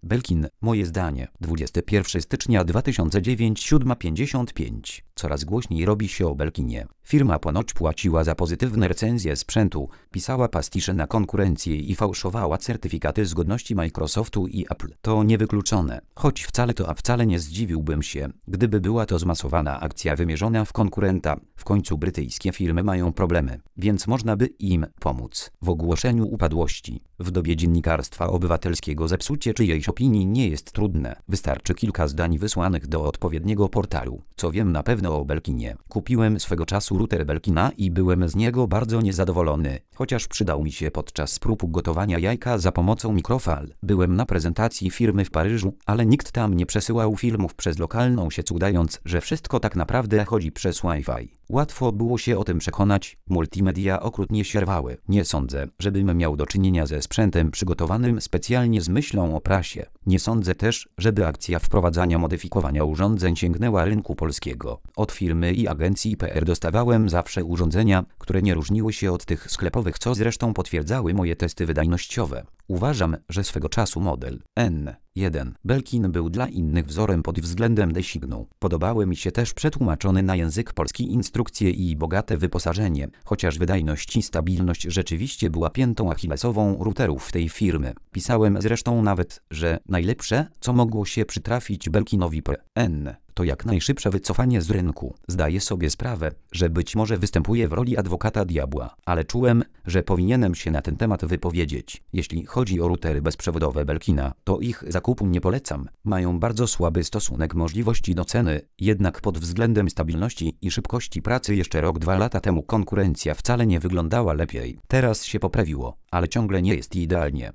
Belkin, moje zdanie. 21 stycznia 2009, 7:55. Coraz głośniej robi się o Belkinie. Firma ponoć płaciła za pozytywne recenzje sprzętu, pisała pastisze na konkurencję i fałszowała certyfikaty zgodności Microsoftu i Apple. To niewykluczone. Choć wcale nie zdziwiłbym się, gdyby była to zmasowana akcja wymierzona w konkurenta. W końcu brytyjskie firmy mają problemy, więc można by im pomóc. W ogłoszeniu upadłości. W dobie dziennikarstwa obywatelskiego zepsucie czyjejś opinii nie jest trudne. Wystarczy kilka zdań wysłanych do odpowiedniego portalu. Co wiem na pewno o Belkinie. Kupiłem swego czasu router Belkina i byłem z niego bardzo niezadowolony. Chociaż przydał mi się podczas prób gotowania jajka za pomocą mikrofal. Byłem na prezentacji firmy w Paryżu, ale nikt tam nie przesyłał filmów przez lokalną sieć, udając, że wszystko tak naprawdę chodzi przez Wi-Fi. Łatwo było się o tym przekonać, multimedia okrutnie sierwały. Nie sądzę, żebym miał do czynienia ze sprzętem przygotowanym specjalnie z myślą o prasie. Nie sądzę też, żeby akcja wprowadzania modyfikowania urządzeń sięgnęła rynku polskiego. Od firmy i agencji PR dostawałem zawsze urządzenia, które nie różniły się od tych sklepowych, co zresztą potwierdzały moje testy wydajnościowe. Uważam, że swego czasu model N1 Belkin był dla innych wzorem pod względem designu. Podobały mi się też przetłumaczone na język polski instrukcje i bogate wyposażenie, chociaż wydajność i stabilność rzeczywiście była piętą achillesową routerów tej firmy. Pisałem zresztą nawet, że najlepsze, co mogło się przytrafić Belkinowi N, to jak najszybsze wycofanie z rynku. Zdaję sobie sprawę, że być może występuję w roli adwokata diabła, ale czułem, że powinienem się na ten temat wypowiedzieć. Jeśli chodzi o routery bezprzewodowe Belkina, to ich zakupu nie polecam. Mają bardzo słaby stosunek możliwości do ceny, jednak pod względem stabilności i szybkości pracy jeszcze rok, 2 lata temu konkurencja wcale nie wyglądała lepiej. Teraz się poprawiło, ale ciągle nie jest idealnie.